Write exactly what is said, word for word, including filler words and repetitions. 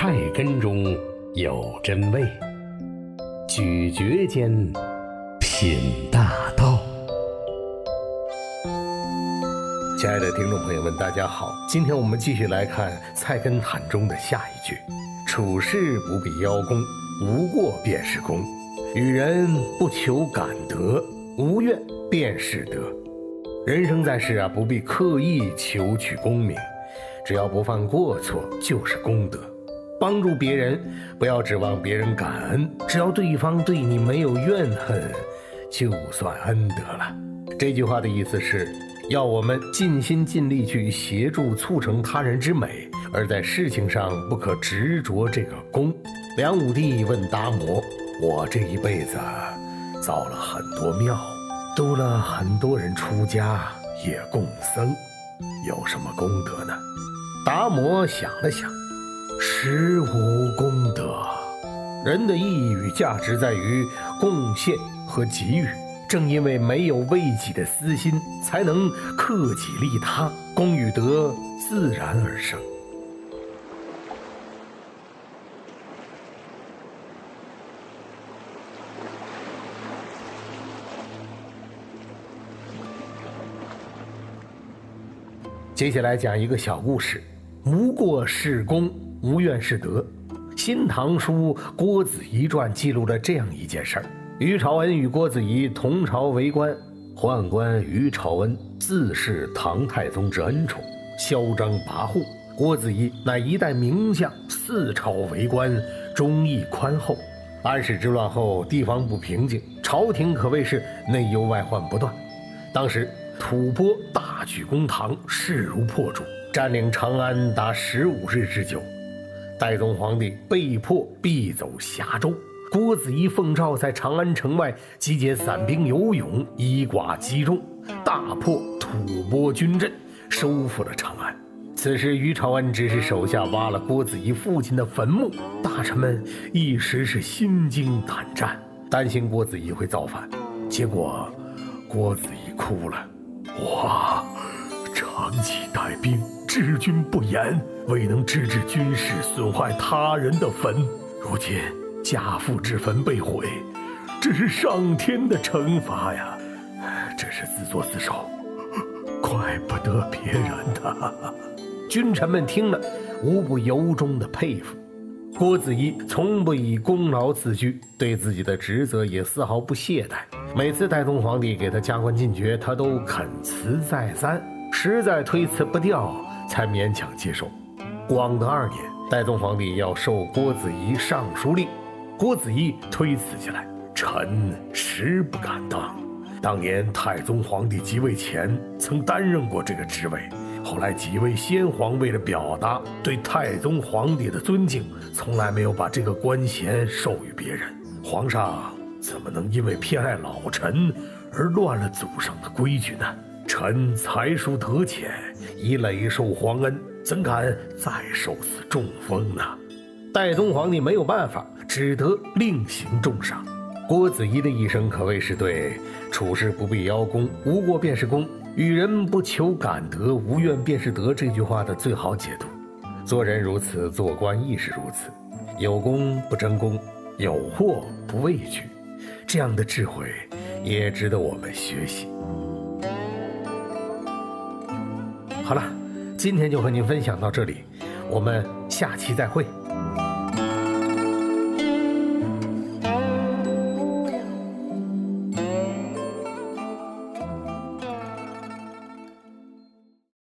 菜根中有真味，咀嚼间品大道。亲爱的听众朋友们，大家好，今天我们继续来看《菜根谭》中的下一句：处事不必邀功，无过便是功；与人不求感得，无怨便是得。人生在世啊，不必刻意求取功名，只要不犯过错就是功德。帮助别人不要指望别人感恩，只要对方对你没有怨恨，就算恩德了。这句话的意思是要我们尽心尽力去协助促成他人之美，而在事情上不可执着这个功。梁武帝问达摩：我这一辈子造了很多庙，度了很多人出家，也供僧，有什么功德呢？达摩想了想，实无功德。人的意义与价值在于贡献和给予，正因为没有为己的私心，才能克己利他，功与德自然而生。接下来讲一个小故事，无过是功，无怨是德。新唐书《郭子仪传》记录了这样一件事儿：于朝恩与郭子仪同朝为官，宦官于朝恩自是唐太宗之恩宠，嚣张跋扈。郭子仪乃一代名将，四朝为官，忠义宽厚。安史之乱后，地方不平静，朝廷可谓是内忧外患不断。当时吐蕃大举攻唐，势如破竹，占领长安达十五日之久。太宗皇帝被迫避走峡州，郭子仪奉诏在长安城外集结散兵游勇，以寡击众，大破吐蕃军阵，收复了长安。此时于朝恩指使手下挖了郭子仪父亲的坟墓，大臣们一时是心惊胆战，担心郭子仪会造反。结果郭子仪哭了：我长期带兵，治军不严，未能制止军士损坏他人的坟，如今家父之坟被毁，这是上天的惩罚呀！这是自作自受，怪不得别人的。君臣们听了，无不由衷的佩服。郭子仪从不以功劳自居，对自己的职责也丝毫不懈怠。每次太宗皇帝给他加官进爵，他都恳辞再三，实在推辞不掉，才勉强接受。广德二年，太宗皇帝要授郭子仪尚书令，郭子仪推辞起来：臣实不敢当。当年太宗皇帝即位前曾担任过这个职位，后来几位先皇为了表达对太宗皇帝的尊敬，从来没有把这个官衔授予别人。皇上怎么能因为偏爱老臣而乱了祖上的规矩呢？臣才疏德浅，已累受皇恩，怎敢再受此重封呢？太宗皇帝没有办法，只得另行重赏。郭子仪的一生可谓是对处事不必邀功，无过便是功，与人不求感得，无怨便是德这句话的最好解读。做人如此，做官亦是如此，有功不争功，有祸不畏惧，这样的智慧也值得我们学习。好了，今天就和您分享到这里，我们下期再会。